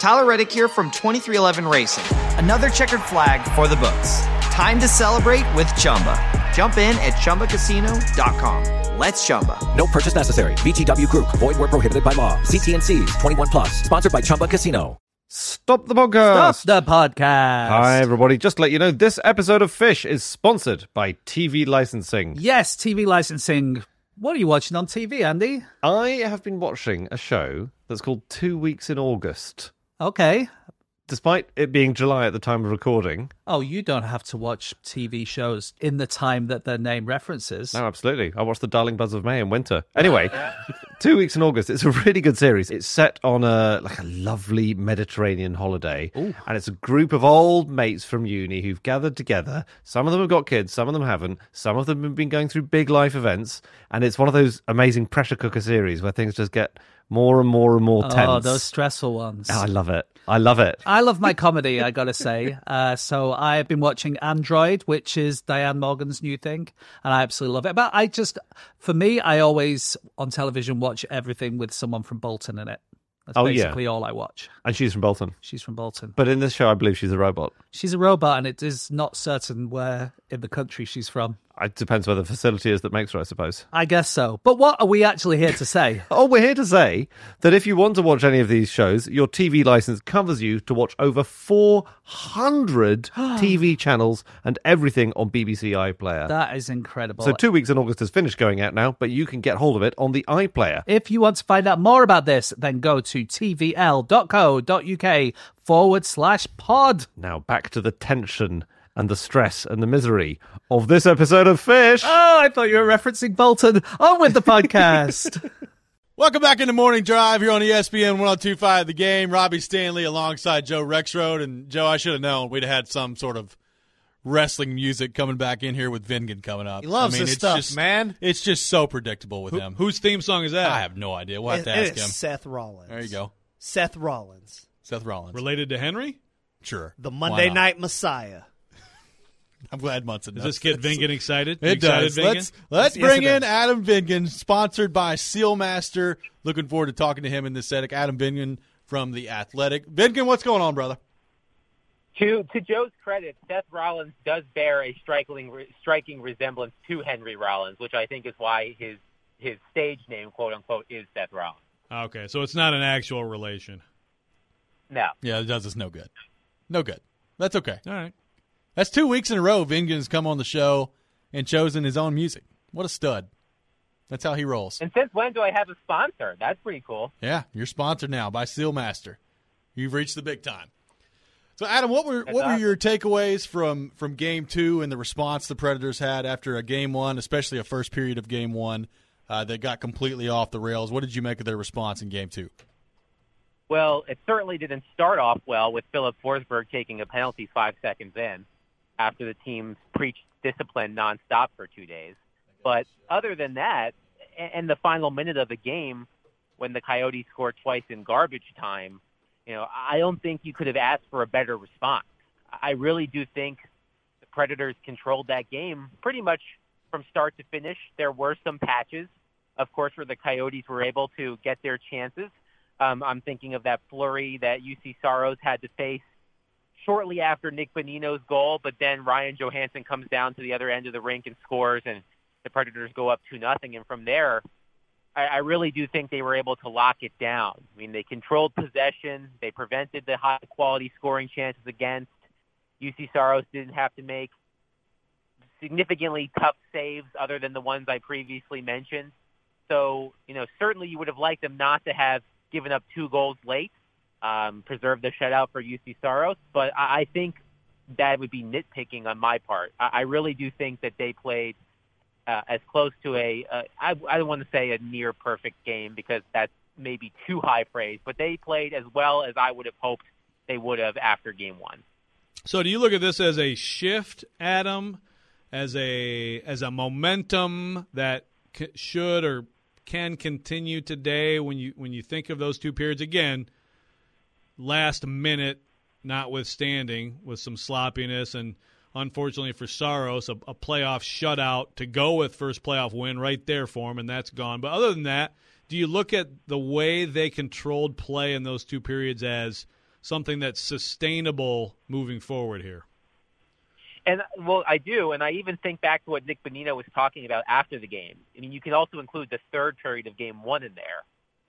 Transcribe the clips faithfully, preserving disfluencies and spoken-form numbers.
Tyler Reddick here from twenty-three eleven Racing. Another checkered flag for the books. Time to celebrate with Chumba. Jump in at Chumba Casino dot com. Let's Chumba. No purchase necessary. V G W Group. Void where prohibited by law. See T and C's. twenty-one plus. Sponsored by Chumba Casino. Stop the podcast. Stop the podcast. Hi, everybody. Just to let you know, this episode of Fish is sponsored by T V licensing. Yes, T V licensing. What are you watching on T V, Andy? I have been watching a show that's called Two Weeks in August. Okay. Despite it being July at the time of recording. Oh, you don't have to watch T V shows in the time that their name references. No, absolutely. I watched The Darling Buzz of May in winter. Anyway, Two Weeks in August. It's a really good series. It's set on a like a lovely Mediterranean holiday. Ooh. And it's a group of old mates from uni who've gathered together. Some of them have got kids, some of them haven't. Some of them have been going through big life events. And it's one of those amazing pressure cooker series where things just get more and more and more tense. Oh, those stressful ones. Oh, I love it. I love it. I love my comedy, I gotta say. Uh, so I've been watching Android, which is Diane Morgan's new thing, and I absolutely love it. But I just, for me, I always, on television, watch everything with someone from Bolton in it. That's oh, basically yeah. all I watch. And she's from Bolton. She's from Bolton. But in this show, I believe she's a robot. She's a robot, and it is not certain where in the country she's from. It depends where the facility is that makes her, I suppose. I guess so. But what are we actually here to say? Oh, we're here to say that if you want to watch any of these shows, your T V license covers you to watch over four hundred T V channels and everything on B B C iPlayer. That is incredible. So Two Weeks in August has finished going out now, but you can get hold of it on the iPlayer. If you want to find out more about this, then go to tvl.co.uk forward slash pod. Now back to the tension and the stress and the misery of this episode of Fish. Oh, I thought you were referencing Bolton. On with the podcast. Welcome back into Morning Drive here on E S P N one oh two point five The Game. Robbie Stanley alongside Joe Rexroad. And, Joe, I should have known we'd have had some sort of wrestling music coming back in here with Vingan coming up. He loves I mean, this it's stuff, just, man. It's just so predictable with Who, him. Whose theme song is that? I have no idea. We'll have it, to ask it is him. Seth Rollins. There you go. Seth Rollins. Seth Rollins. Related to Henry? Sure. The Monday Night Messiah. I'm glad Munson knows. Does this get Vingan excited? It excited, does. Vingan? Let's, let's Yes, bring it in does. Adam Vingan, sponsored by Sealmaster. Looking forward to talking to him in this setting. Adam Vingan from The Athletic. Vingan, what's going on, brother? To to Joe's credit, Seth Rollins does bear a striking striking resemblance to Henry Rollins, which I think is why his his stage name, quote unquote, is Seth Rollins. Okay, so it's not an actual relation. No. Yeah, it does us no good. No good. That's okay. All right. That's two weeks in a row Vingan's come on the show and chosen his own music. What a stud. That's how he rolls. And since when do I have a sponsor? That's pretty cool. Yeah, you're sponsored now by Sealmaster. You've reached the big time. So, Adam, what were That's what awesome. were your takeaways from, from Game two and the response the Predators had after a Game one, especially a first period of Game one uh, that got completely off the rails? What did you make of their response in Game two? Well, it certainly didn't start off well with Philip Forsberg taking a penalty five seconds in after the teams preached discipline nonstop for two days. But other than that, and the final minute of the game when the Coyotes scored twice in garbage time, you know, I don't think you could have asked for a better response. I really do think the Predators controlled that game pretty much from start to finish. There were some patches, of course, where the Coyotes were able to get their chances. Um, I'm thinking of that flurry that U C Saros had to face shortly after Nick Bonino's goal, but then Ryan Johansson comes down to the other end of the rink and scores, and the Predators go up two nothing. And from there, I, I really do think they were able to lock it down. I mean, they controlled possession. They prevented the high-quality scoring chances against. U C Saros didn't have to make significantly tough saves other than the ones I previously mentioned. So, you know, certainly you would have liked them not to have given up two goals late, um, preserve the shutout for U C Saros, but I, I think that would be nitpicking on my part. I, I really do think that they played uh, as close to a, uh, I, I don't want to say a near perfect game because that's maybe too high praise, but they played as well as I would have hoped they would have after game one. So do you look at this as a shift, Adam, as a as a momentum that c- should or can continue today when you when you think of those two periods? Again, last minute notwithstanding with some sloppiness and unfortunately for Saros, a, a playoff shutout to go with first playoff win right there for him, and that's gone. But other than that, do you look at the way they controlled play in those two periods as something that's sustainable moving forward here? And, well, I do, and I even think back to what Nick Bonino was talking about after the game. I mean, you can also include the third period of game one in there.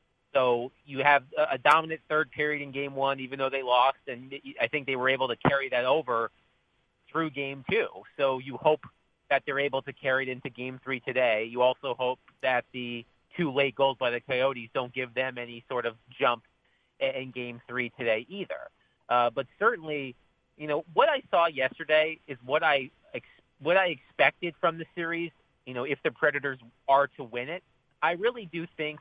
So you have a dominant third period in game one, even though they lost, and I think they were able to carry that over through game two. So you hope that they're able to carry it into game three today. You also hope that the two late goals by the Coyotes don't give them any sort of jump in game three today either. Uh, but certainly, you know, what I saw yesterday is what I ex- what I expected from the series. You know, if the Predators are to win it, I really do think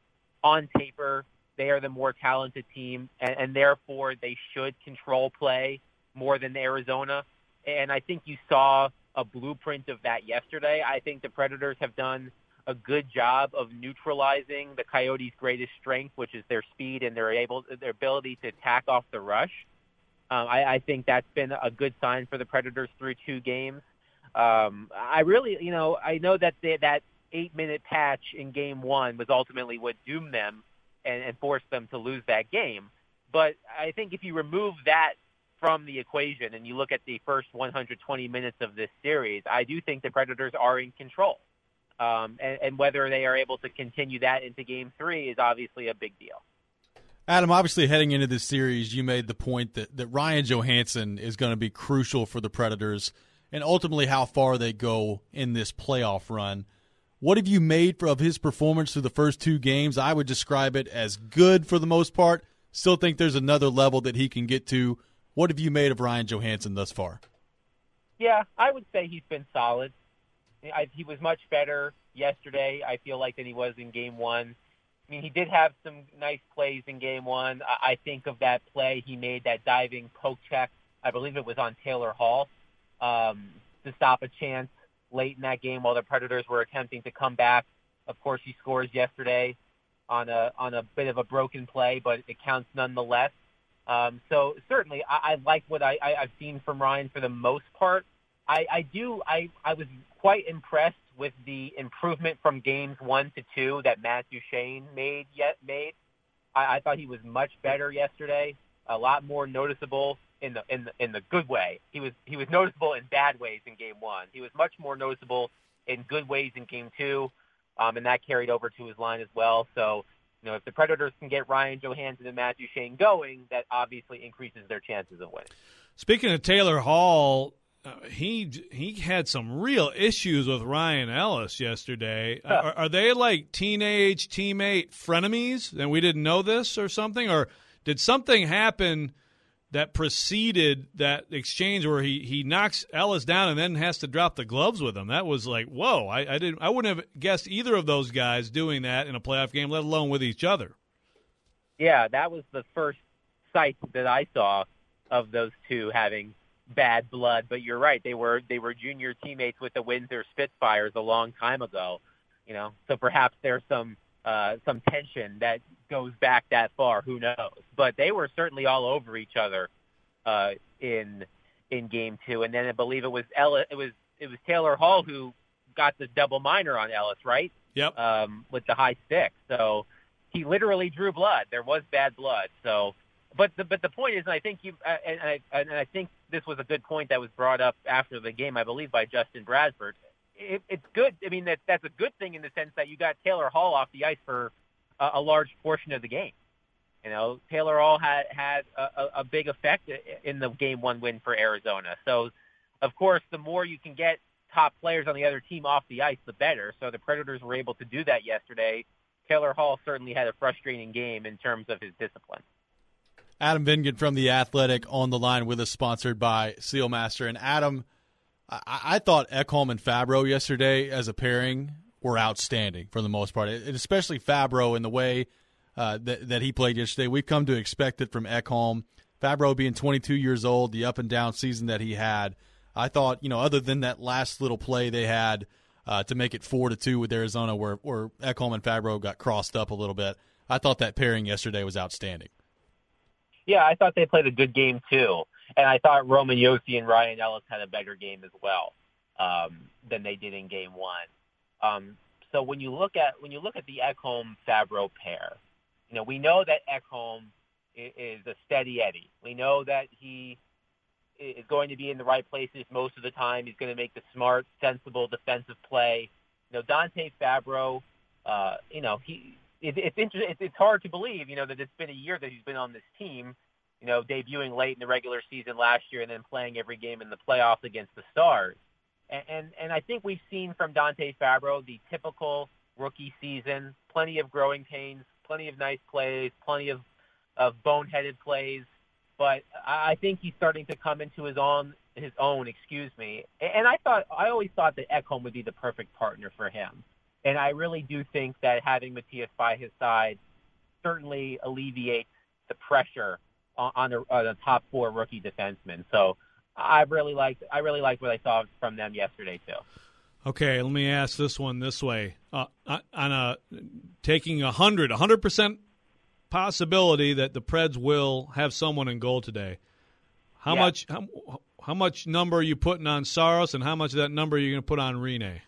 on paper they are the more talented team, and, and therefore they should control play more than Arizona. And I think you saw a blueprint of that yesterday. I think the Predators have done a good job of neutralizing the Coyotes' greatest strength, which is their speed and their able their ability to attack off the rush. Um, I, I think that's been a good sign for the Predators through two games. Um, I really, you know, I know that they, that eight-minute patch in game one was ultimately what doomed them and, and forced them to lose that game. But I think if you remove that from the equation and you look at the first one hundred twenty minutes of this series, I do think the Predators are in control. Um, and, and whether they are able to continue that into game three is obviously a big deal. Adam, obviously heading into this series, you made the point that, that Ryan Johansson is going to be crucial for the Predators and ultimately how far they go in this playoff run. What have you made of his performance through the first two games? I would describe it as good for the most part. Still think there's another level that he can get to. What have you made of Ryan Johansson thus far? Yeah, I would say he's been solid. I, he was much better yesterday, I feel like, than he was in game one. I mean, he did have some nice plays in game one. I, I think of that play he made, that diving poke check. I believe it was on Taylor Hall um, to stop a chance late in that game while the Predators were attempting to come back. Of course, he scores yesterday on a on a bit of a broken play, but it counts nonetheless. Um, so certainly, I, I like what I, I, I've seen from Ryan for the most part. I, I do. I, I was quite impressed with the improvement from games one to two that Matt Duchene made. Yet made. I, I thought he was much better yesterday. A lot more noticeable in the in the in the good way. He was he was noticeable in bad ways in game one. He was much more noticeable in good ways in game two, um, and that carried over to his line as well. So, you know, if the Predators can get Ryan Johansson and Matt Duchene going, that obviously increases their chances of winning. Speaking of Taylor Hall, uh, he he had some real issues with Ryan Ellis yesterday. Huh. Are, are they like teenage teammate frenemies, and we didn't know this or something? Or did something happen that preceded that exchange where he, he knocks Ellis down and then has to drop the gloves with him? That was like, whoa, I, I didn't I wouldn't have guessed either of those guys doing that in a playoff game, let alone with each other. Yeah, that was the first sight that I saw of those two having bad blood. But you're right, they were they were junior teammates with the Windsor Spitfires a long time ago. You know, so perhaps there's some uh, some tension that goes back that far. Who knows? But they were certainly all over each other uh, in in game two. And then I believe it was Ellis, it was it was Taylor Hall who got the double minor on Ellis, right? Yep. Um, with the high stick. So he literally drew blood. There was bad blood. So, but the but the point is, and I think you uh, and I and I think this was a good point that was brought up after the game, I believe, by Justin Bradford. It, it's good. I mean, that that's a good thing in the sense that you got Taylor Hall off the ice for a, a large portion of the game. You know, Taylor Hall had had a, a big effect in the game one win for Arizona. So, of course, the more you can get top players on the other team off the ice, the better. So the Predators were able to do that yesterday. Taylor Hall certainly had a frustrating game in terms of his discipline. Adam Vingan from The Athletic on the line with us, sponsored by Sealmaster. And Adam, I, I thought Ekholm and Fabro yesterday as a pairing were outstanding for the most part, and especially Fabro in the way uh, that, that he played yesterday. We've come to expect it from Ekholm. Fabro being twenty-two years old, the up-and-down season that he had, I thought, you know, other than that last little play they had uh, to make it four to two with Arizona where, where Ekholm and Fabro got crossed up a little bit, I thought that pairing yesterday was outstanding. Yeah, I thought they played a good game too, and I thought Roman Josi and Ryan Ellis had a better game as well um, than they did in game one. Um, so when you look at when you look at the Ekholm Fabro pair, you know we know that Ekholm is, is a steady Eddie. We know that he is going to be in the right places most of the time. He's going to make the smart, sensible defensive play. You know, Dante Fabro, uh, you know, he it, it's interesting. It's, it's hard to believe, you know, that it's been a year that he's been on this team, you know, debuting late in the regular season last year and then playing every game in the playoffs against the Stars. And, and, and I think we've seen from Dante Fabro the typical rookie season, plenty of growing pains, plenty of nice plays, plenty of, of boneheaded plays. But I think he's starting to come into his own, his own, excuse me. And I thought, I always thought that Ekholm would be the perfect partner for him. And I really do think that having Matthias by his side certainly alleviates the pressure on, on, the, on the top four rookie defensemen. So I really liked, I really liked what I saw from them yesterday too. Okay, let me ask this one this way: uh, on a taking a hundred, a hundred percent. possibility that the Preds will have someone in goal today. How yeah. much how, how much number are you putting on Saros, and how much of that number are you going to put on Rinne?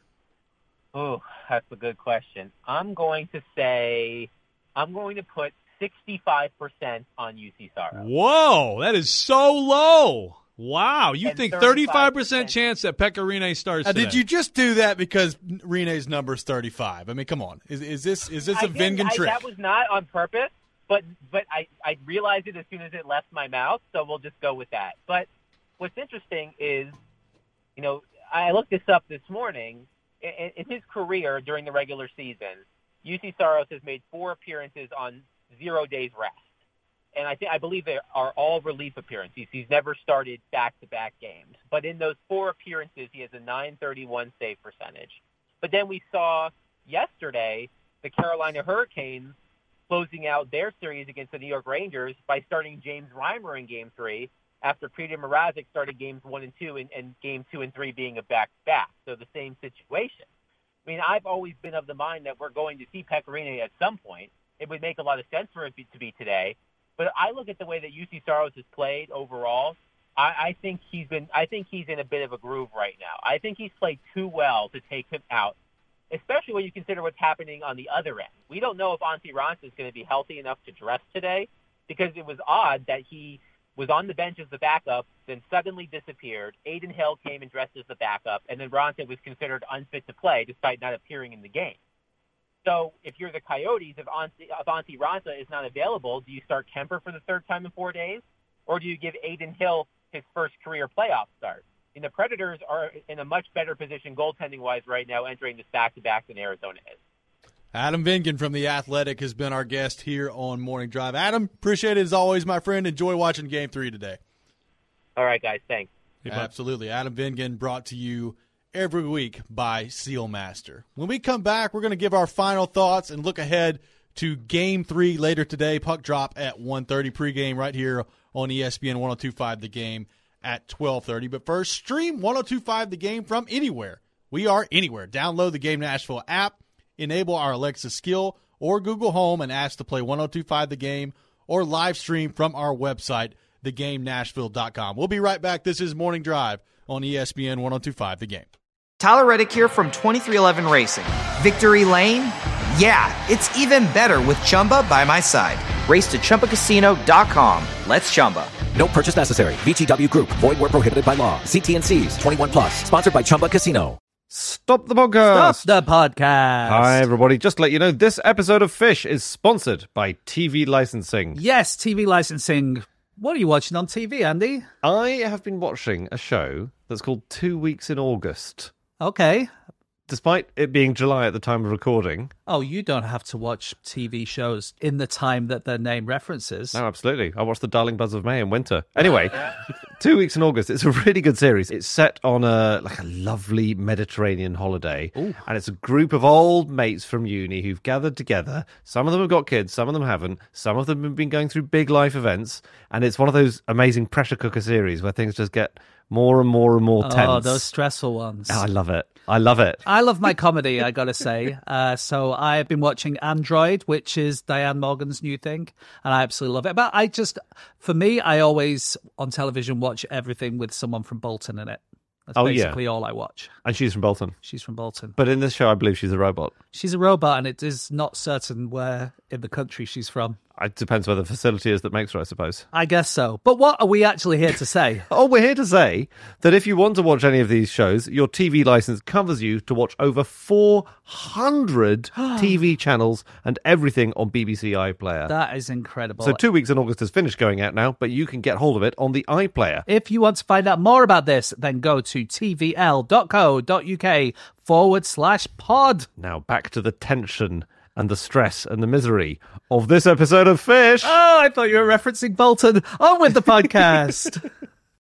Oh, that's a good question. I'm going to say I'm going to put sixty-five percent on U C Saros. Whoa, that is so low. Wow, you and think thirty-five percent chance that Pekka Rinne starts Now, today? did you just do that because Rinne's number is thirty-five? I mean, come on. Is, is this is this a I Vingan I, trick? That was not on purpose. But but I, I realized it as soon as it left my mouth, so we'll just go with that. But what's interesting is, you know, I looked this up this morning. In, in his career during the regular season, U C Saros has made four appearances on zero days rest. And I think I believe they are all relief appearances. He's never started back-to-back games. But in those four appearances, he has a nine thirty-one save percentage. But then we saw yesterday the Carolina Hurricanes closing out their series against the New York Rangers by starting James Reimer in Game three after Peter Mrazek started Games one and two and, and Game two and three being a back-to-back. So the same situation. I mean, I've always been of the mind that we're going to see Pekka Rinne at some point. It would make a lot of sense for it to be today. But I look at the way that U C Saros has played overall. I, I think he's been. I think he's in a bit of a groove right now. I think he's played too well to take him out, especially when you consider what's happening on the other end. We don't know if Antti Raanta is going to be healthy enough to dress today, because it was odd that he was on the bench as the backup, then suddenly disappeared. Adin Hill came and dressed as the backup, and then Raanta was considered unfit to play despite not appearing in the game. So if you're the Coyotes, if Antti, if Antti Raanta is not available, do you start Kemper for the third time in four days? Or do you give Adin Hill his first career playoff start? And the Predators are in a much better position goaltending-wise right now entering this back-to-back than Arizona is. Adam Vingan from The Athletic has been our guest here on Morning Drive. Adam, appreciate it as always, my friend. Enjoy watching Game three today. All right, guys. Thanks. Absolutely. Adam Vingan brought to you every week by Sealmaster. When we come back, we're going to give our final thoughts and look ahead to Game three later today. Puck drop at one thirty pregame right here on E S P N one oh two point five The Game at twelve thirty. But first, stream one oh two point five The Game from anywhere. We are anywhere. Download the Game Nashville app, enable our Alexa skill or Google Home and ask to play one oh two point five The Game, or live stream from our website, the game nashville dot com. We'll be right back. This is Morning Drive on E S P N one oh two point five The Game. Tyler Reddick here from twenty-three eleven Racing. Victory Lane? Yeah, it's even better with Chumba by my side. Race to Chumba Casino dot com. Let's Chumba. No purchase necessary. V G W Group. Void where prohibited by law. See T N Cs. twenty-one plus. Sponsored by Chumba Casino. Stop the podcast. Stop the podcast. Hi, everybody. Just to let you know, this episode of Fish is sponsored by T V licensing. Yes, T V licensing. What are you watching on T V, Andy? I have been watching a show that's called Two Weeks in August. Okay. Despite it being July at the time of recording. Oh, you don't have to watch T V shows in the time that their name references. No, absolutely. I watched The Darling Buzz of May in winter. Anyway, Two Weeks in August. It's a really good series. It's set on a like a lovely Mediterranean holiday. Ooh. And it's a group of old mates from uni who've gathered together. Some of them have got kids, some of them haven't. Some of them have been going through big life events. And it's one of those amazing pressure cooker series where things just get more and more and more tense. Oh, those stressful ones. Oh, I love it. I love it. I love my comedy, I gotta say. Uh, so I've been watching Android, which is Diane Morgan's new thing, and I absolutely love it. But I just, for me, I always, on television, watch everything with someone from Bolton in it. That's oh, basically yeah. all I watch. And she's from Bolton. She's from Bolton. But in this show, I believe she's a robot. She's a robot, and it is not certain where in the country she's from. It depends where the facility is that makes her, I suppose. I guess so. But what are we actually here to say? Oh, we're here to say that if you want to watch any of these shows, your T V license covers you to watch over four hundred T V channels and everything on B B C iPlayer. That is incredible. So two weeks in August has finished going out now, but you can get hold of it on the iPlayer. If you want to find out more about this, then go to tvl.co.uk forward slash pod. Now back to the tension and the stress and the misery of this episode of Fish. Oh, I thought you were referencing Bolton. On with the podcast.